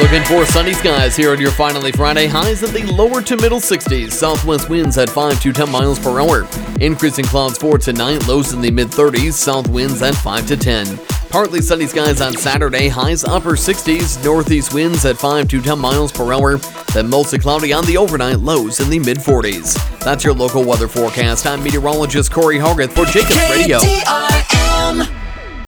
Looking for sunny skies here on your Finally Friday. Highs in the lower to middle 60s. Southwest winds at 5 to 10 miles per hour. Increasing clouds for tonight. Lows in the mid 30s. South winds at 5 to 10. Partly sunny skies on Saturday. Highs upper 60s. Northeast winds at 5 to 10 miles per hour. Then mostly cloudy on the overnight. Lows in the mid 40s. That's your local weather forecast. I'm meteorologist Corey Hogarth for Jacobs Radio. KTRM.